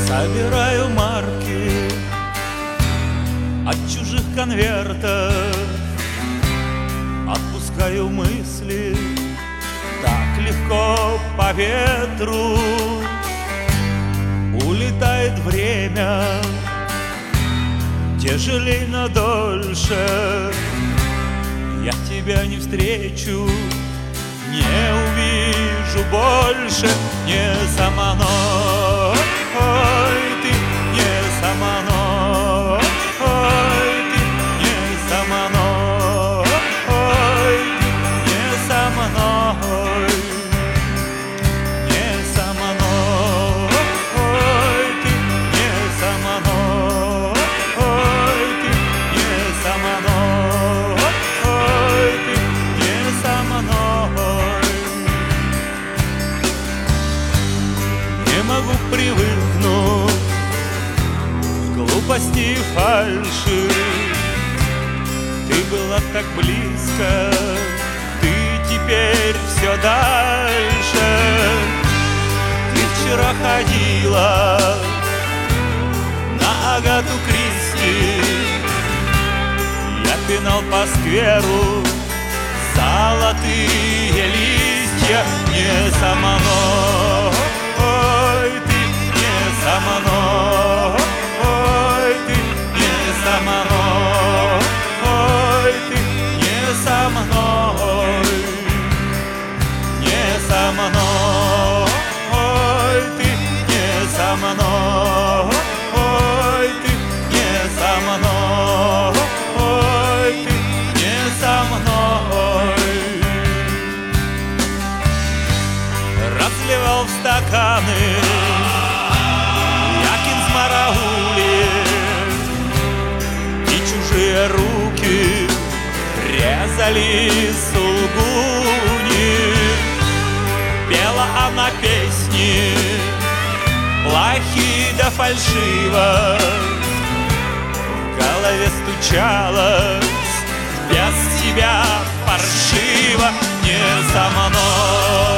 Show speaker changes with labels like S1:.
S1: Собираю марки от чужих конвертов, отпускаю мысли так легко по ветру. Улетает время тяжелей, но дольше. Я тебя не встречу, не увижу больше. Не со мной ты, не со мной ты, не со мной ты, не со мной, не со мной ты, не со мной ты, не со мной ты, не со мной. Не могу привыкнуть к глупости и фальши. Ты была так близко, ты теперь все дальше. Ты вчера ходила на Агату Кристи, я пинал по скверу золотые листья. Не со мной ты, не со мной ты, не со мной ты, не со мной, не со мной ты, не со мной ты, не со мной ты, не со мной. Разливал в стаканы Якин Смарагули, и чужие руки резали сулгуни. Пела она песни плохие да фальшиво, в голове стучалось без тебя паршиво. Не со мной